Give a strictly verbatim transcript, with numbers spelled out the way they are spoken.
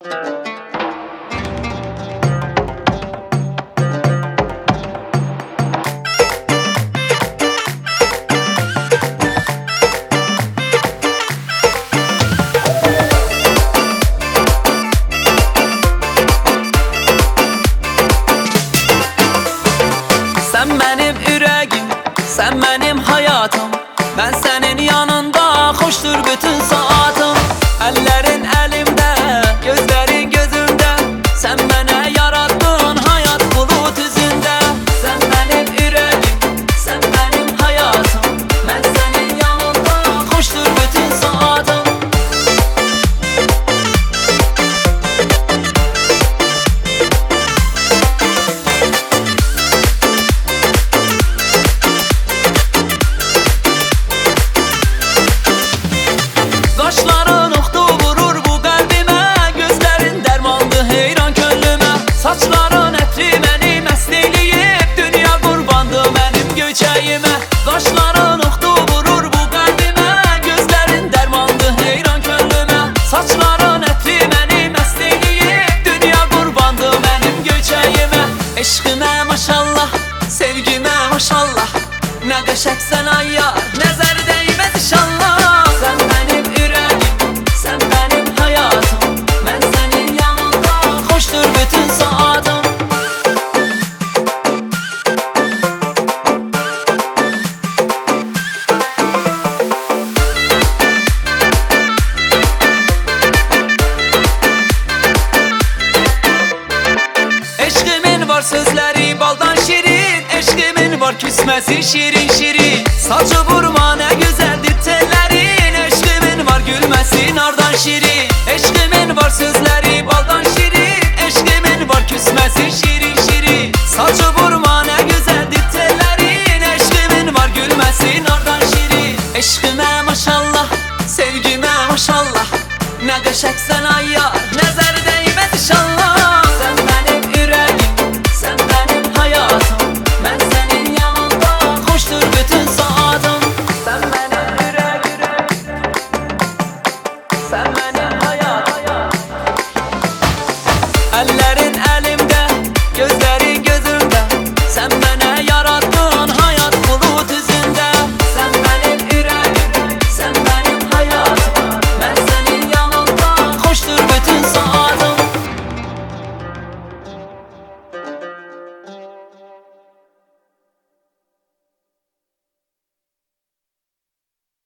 Sen benim yüreğim, sen benim hayatım. Ben senin yanında koştur bütün saatım. Ellerin elimde, gözlerin gözümde. Sen beni yarattın hayat bulut yüzünde. Sen benim yüreğim, sen benim hayatım. Ben senin yanında koştur bütün saatım. Kaşların oktu vurur bu kalbime, gözlerin dermandı heyran gönlüme. Saçların etri beni mest eyleyip, dünya kurbandı benim göçeğime. Kaşların oktu vurur bu kalbime, gözlerin dermandı heyran gönlüme. Saçların etri beni mest eyleyip, dünya kurbandı benim göçeğime. Eşkime maşallah, sevgime maşallah. Ne qəşəngsən ay yar, nəzər değməz inşallah. Sen benim yüreğim, sen benim hayatım. Ben senin yanında koştur bütün saatım. Eşkimin var sözleri baldan şirin, eşkimin var küsmesi şirin şirin. Saçı vurma ne güzeldir tellerin, eşkimin var gülmesi nardan şirin. Eşkimin var sözleri baldan şirin, eşkimin var küsmesi şirin şirin. Saçı vurma ne güzeldir tellerin, eşkimin var gülmesi nardan şirin. Eşkime maşallah, sevgime maşallah. Ne qəşəngsən ay yar, nəzər değməz inşallah. Sen benim yüreğim, sen benim hayatım. Ben senin yanında koştur bütün saatım. Sen benim yüreğim, sen benim